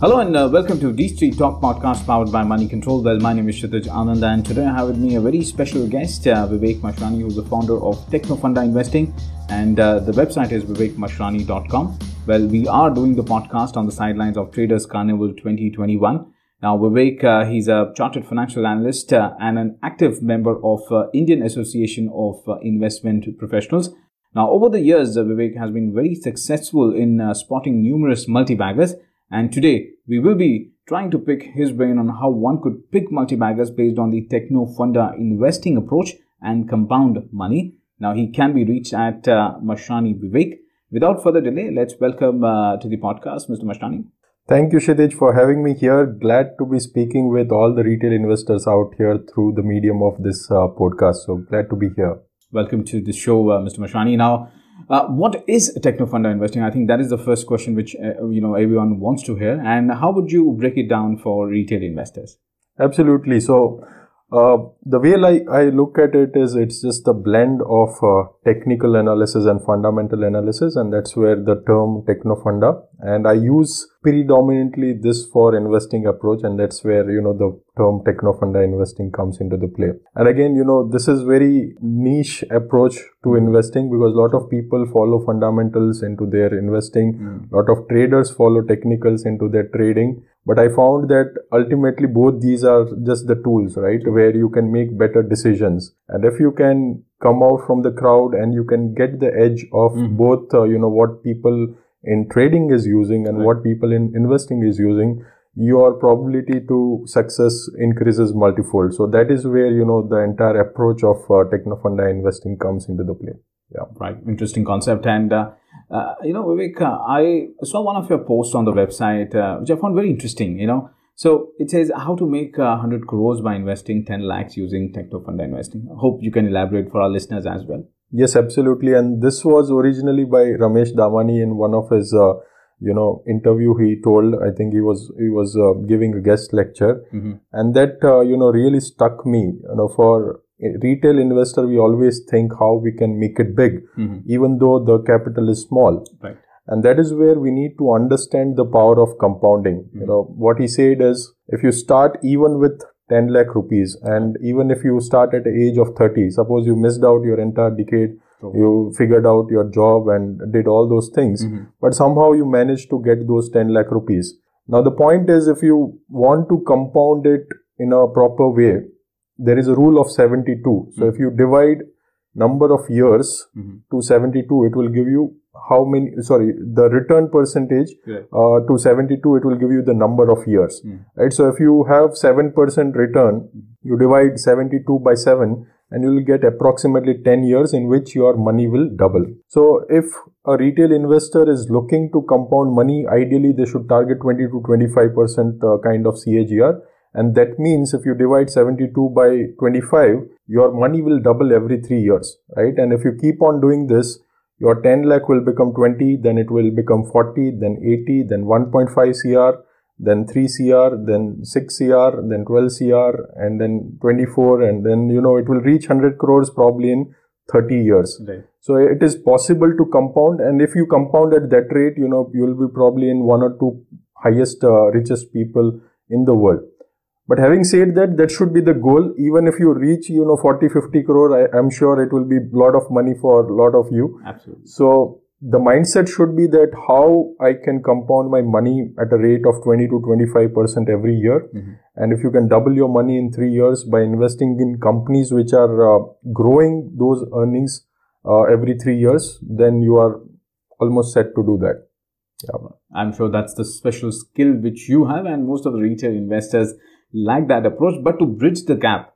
Hello and welcome to D Street Talk podcast powered by Money Control. Well, my name is Kshitij Anand and today I have with me a very special guest, Vivek Mashrani, who's the founder of Technofunda Investing, and the website is vivekmashrani.com. Well, we are doing the podcast on the sidelines of Traders Carnival 2021. Now, Vivek, he's a chartered financial analyst and an active member of Indian Association of Investment Professionals. Now, over the years, Vivek has been very successful in spotting numerous multi-baggers. And today, we will be trying to pick his brain on how one could pick multi-baggers based on the Technofunda investing approach and compound money. Now, he can be reached at Mashrani Vivek. Without further delay, let's welcome to the podcast, Mr. Mashrani. Thank you, Kshitij, for having me here. Glad to be speaking with all the retail investors out here through the medium of this podcast. So, glad to be here. Welcome to the show, Mr. Mashrani. Now, what is Technofunda investing? I think that is the first question which everyone wants to hear. And how would you break it down for retail investors? Absolutely. So, the way I look at it is it's just a blend of technical analysis and fundamental analysis, and that's where the term Technofunda. And I use predominantly this for investing approach, and that's where the term Technofunda investing comes into the play. And again, this is very niche approach to investing because a lot of people follow fundamentals into their investing. A lot of traders follow technicals into their trading. But I found that ultimately both these are just the tools, right, where you can make better decisions. And if you can come out from the crowd and you can get the edge of both, what people in trading is using and what people in investing is using, your probability to success increases multifold. So that is where, the entire approach of Technofunda investing comes into the play. Yeah. Right. Interesting concept. And, Vivek, I saw one of your posts on the website, which I found very interesting, So it says how to make 100 crores by investing 10 lakhs using Technofunda investing. I hope you can elaborate for our listeners as well. Yes, absolutely. And this was originally by Ramesh Damani in one of his, interview. He told, I think he was giving a guest lecture, and that, really stuck me, for a retail investor. We always think how we can make it big, even though the capital is small. Right. And that is where we need to understand the power of compounding. What he said is, if you start even with 10 lakh rupees, and even if you start at the age of 30, suppose you missed out your entire decade, you figured out your job and did all those things, but somehow you managed to get those 10 lakh rupees. Now, the point is, if you want to compound it in a proper way, there is a rule of 72. So, if you divide number of years to 72, it will give you the return percentage to 72, it will give you the number of years, right? So if you have 7% return, you divide 72 by 7 and you will get approximately 10 years in which your money will double. So if a retail investor is looking to compound money, ideally they should target 20 to 25% kind of CAGR. And that means if you divide 72 by 25, your money will double every 3 years, right? And if you keep on doing this, your 10 lakh will become 20, then it will become 40, then 80, then 1.5 CR, then 3 CR, then 6 CR, then 12 CR, and then 24, and then, it will reach 100 crores probably in 30 years. Right. So it is possible to compound, and if you compound at that rate, you will be probably in one or two highest, richest people in the world. But having said that, that should be the goal. Even if you reach, 40, 50 crore, I'm sure it will be a lot of money for a lot of you. Absolutely. So the mindset should be that how I can compound my money at a rate of 20 to 25% every year. And if you can double your money in 3 years by investing in companies which are growing those earnings every 3 years, then you are almost set to do that. Yeah. I'm sure that's the special skill which you have, and most of the retail investors like that approach. But to bridge the gap,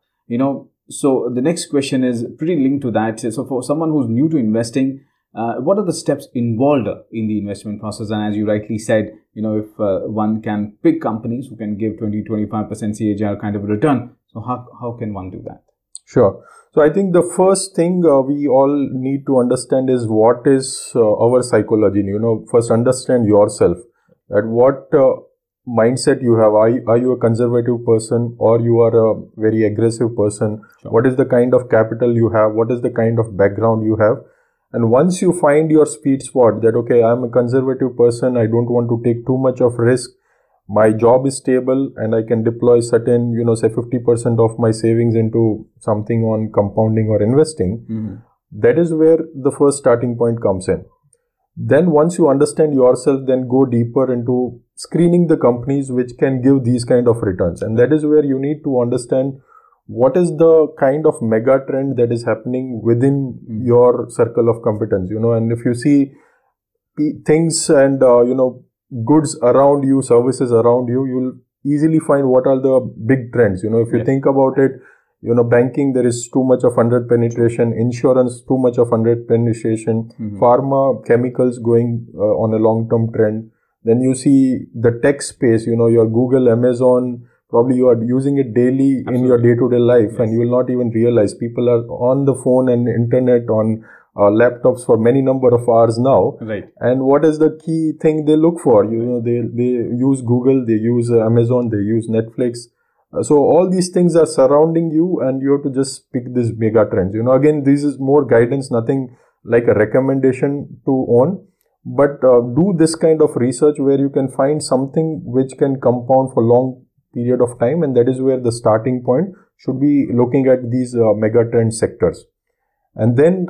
so the next question is pretty linked to that. So for someone who's new to investing, what are the steps involved in the investment process? And as you rightly said, if one can pick companies who can give 20-25% CAGR kind of a return, so how can one do that? Sure. So I think the first thing we all need to understand is what is our psychology. First understand yourself, that what mindset you have. Are you a conservative person or you are a very aggressive person? Sure. What is the kind of capital you have? What is the kind of background you have? And once you find your sweet spot that, okay, I'm a conservative person, I don't want to take too much of risk, my job is stable and I can deploy certain, say 50% of my savings into something on compounding or investing, that is where the first starting point comes in. Then once you understand yourself, then go deeper into screening the companies which can give these kind of returns. And that is where you need to understand what is the kind of mega trend that is happening within your circle of competence, and if you see things and, goods around you, services around you, you'll easily find what are the big trends. If you think about it, banking, there is too much of under penetration, insurance, too much of under penetration, pharma, chemicals going on a long-term trend. Then you see the tech space, your Google, Amazon, probably you are using it daily in your day-to-day life, and you will not even realize people are on the phone and internet, on laptops for many number of hours now. Right. And what is the key thing they look for? They use Google, they use Amazon, they use Netflix. So all these things are surrounding you, and you have to just pick these mega trends. Again, this is more guidance, nothing like a recommendation to own. But do this kind of research where you can find something which can compound for long period of time, and that is where the starting point should be, looking at these mega trend sectors. And then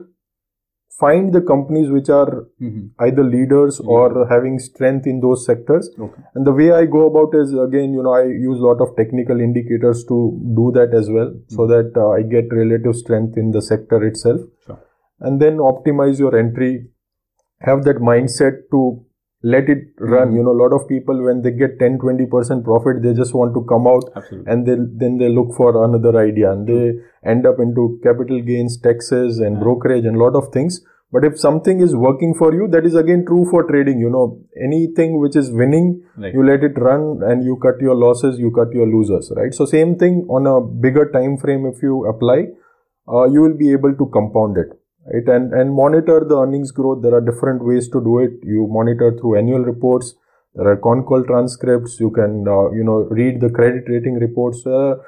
find the companies which are either leaders or having strength in those sectors. Okay. And the way I go about is, again, I use a lot of technical indicators to do that as well, so that I get relative strength in the sector itself. Sure. And then optimize your entry, have that mindset to let it run. A lot of people, when they get 10-20% profit, they just want to come out. Absolutely. And then they look for another idea, and they end up into capital gains, taxes and brokerage and a lot of things. But if something is working for you, that is again true for trading. Anything which is winning, right, you let it run and you cut your losses, you cut your losers, right? So same thing on a bigger time frame. If you apply, you will be able to compound it. Right, and monitor the earnings growth. There are different ways to do it. You monitor through annual reports. There are con call transcripts. You can, read the credit rating reports.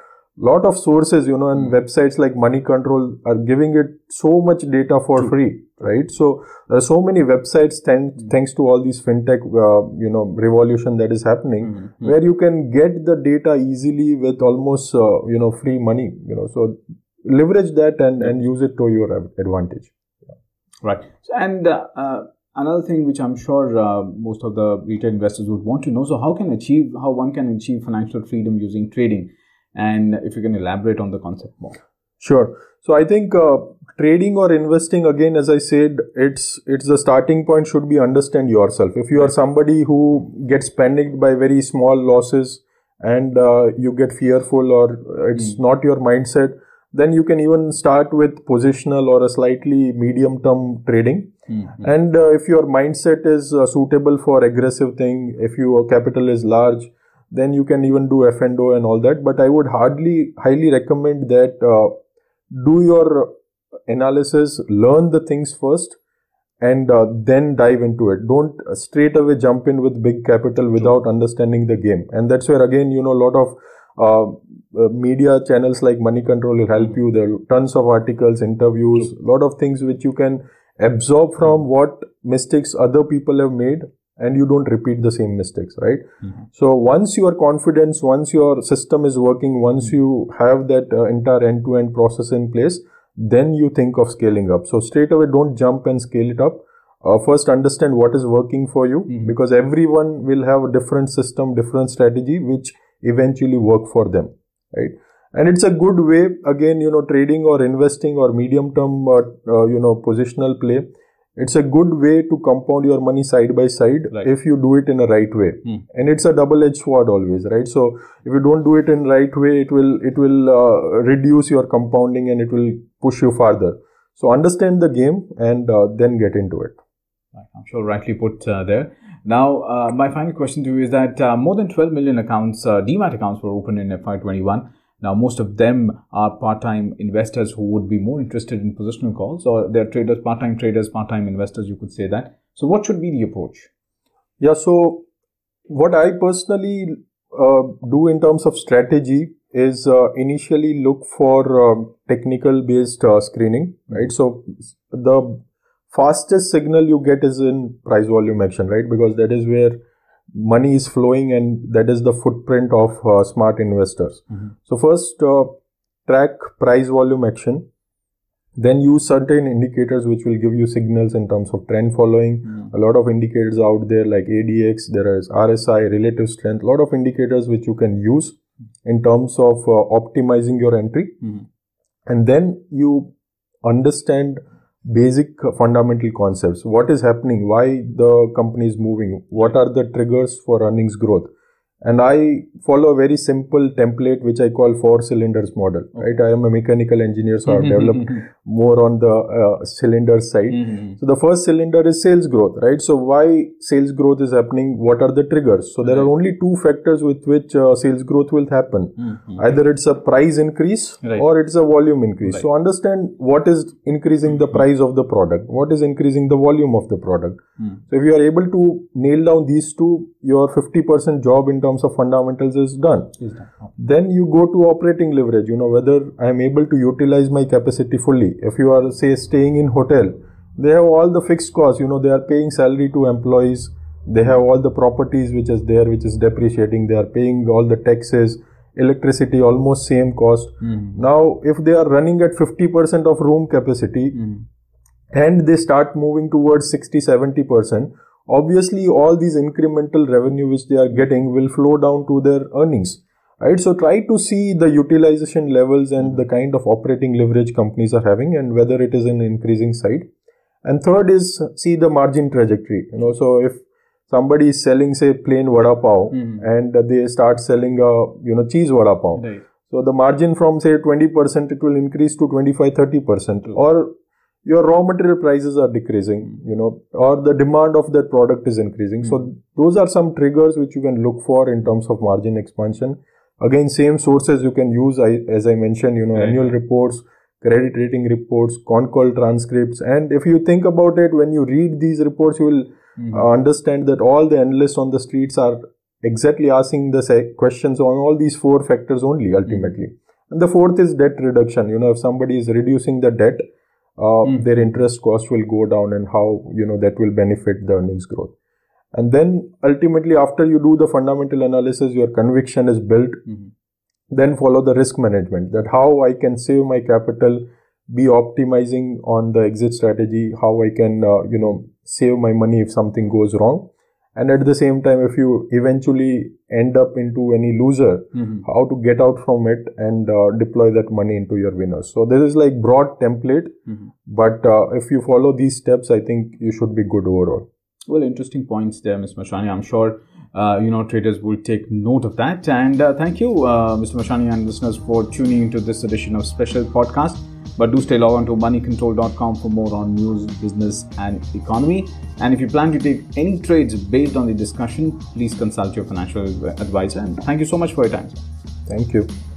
Lot of sources, and websites like Money Control are giving it so much data for free, right? So there are so many websites, thanks to all these fintech, revolution that is happening, where you can get the data easily with almost, free money, so leverage that and use it to your advantage. Right. And another thing which I'm sure most of the retail investors would want to know, so how one can achieve financial freedom using trading? And if you can elaborate on the concept more. Sure. So I think trading or investing, again, as I said, it's the starting point should be understand yourself. If you are somebody who gets panicked by very small losses and you get fearful, or it's not your mindset, then you can even start with positional or a slightly medium-term trading. And if your mindset is suitable for aggressive thing, if your capital is large, then you can even do F&O and all that. But I would highly recommend that do your analysis, learn the things first, and then dive into it. Don't straight away jump in with big capital without understanding the game. And that's where, again, a lot of media channels like Money Control will help you. There are tons of articles, interviews, a lot of things which you can absorb from what mistakes other people have made, and you don't repeat the same mistakes, right? So once your confidence, once your system is working, once you have that entire end-to-end process in place, then you think of scaling up. So straight away, don't jump and scale it up. First, understand what is working for you, because everyone will have a different system, different strategy, which eventually work for them, right? And it's a good way, again, trading or investing or medium-term, positional play. It's a good way to compound your money side by side, right, if you do it in a right way. And it's a double-edged sword always, right? So if you don't do it in right way, it will reduce your compounding and it will push you farther. So understand the game and then get into it. I'm sure rightly put there. Now, my final question to you is that more than 12 million accounts, Demat accounts, were opened in FY21. Now, most of them are part-time investors who would be more interested in positional calls, or they're traders, part-time investors, you could say that. So what should be the approach? Yeah, so what I personally do in terms of strategy is initially look for technical based screening, right? So the fastest signal you get is in price volume action, right? Because that is where money is flowing, and that is the footprint of smart investors. So first, track price volume action. Then use certain indicators which will give you signals in terms of trend following. A lot of indicators out there like ADX, there is RSI, relative strength, a lot of indicators which you can use in terms of optimizing your entry. And then you understand basic fundamental concepts. What is happening? Why the company is moving? What are the triggers for earnings growth? And I follow a very simple template which I call 4 cylinders model. Right? I am a mechanical engineer, so I've developed more on the cylinder side. So the first cylinder is sales growth, right? So why sales growth is happening? What are the triggers? So there are only 2 factors with which sales growth will happen. Either it's a price increase or it's a volume increase. So understand what is increasing the price of the product, what is increasing the volume of the product. So if you are able to nail down these 2, your 50% job in terms of fundamentals is done. Then you go to operating leverage, whether I am able to utilize my capacity fully. If you are, say, staying in hotel, they have all the fixed costs, they are paying salary to employees, they have all the properties which is there, which is depreciating, they are paying all the taxes, electricity, almost same cost. Now, if they are running at 50% of room capacity and they start moving towards 60-70%, obviously all these incremental revenue which they are getting will flow down to their earnings, right? So try to see the utilization levels and the kind of operating leverage companies are having and whether it is an increasing side. And third is see the margin trajectory. So if somebody is selling, say, plain vada pav and they start selling cheese vada pav, so the margin from, say, 20%, it will increase to 25-30%. Or your raw material prices are decreasing, or the demand of that product is increasing. So those are some triggers which you can look for in terms of margin expansion. Again, same sources you can use, as I mentioned, annual reports, credit rating reports, con call transcripts. And if you think about it, when you read these reports, you will understand that all the analysts on the streets are exactly asking the questions on all these 4 factors only, ultimately. And the fourth is debt reduction. If somebody is reducing the debt, their interest cost will go down, and how, that will benefit the earnings growth. And then ultimately, after you do the fundamental analysis, your conviction is built, then follow the risk management, that how I can save my capital, be optimizing on the exit strategy, how I can, save my money if something goes wrong. And at the same time, if you eventually end up into any loser, how to get out from it and deploy that money into your winners. So this is like broad template, but if you follow these steps, I think you should be good overall. Well, interesting points there, Mr. Mashani. I'm sure, traders will take note of that. And thank you, Mr. Mashani and listeners, for tuning into this edition of Special Podcast. But do stay logged on to moneycontrol.com for more on news, business and economy. And if you plan to take any trades based on the discussion, please consult your financial advisor. And thank you so much for your time. Thank you.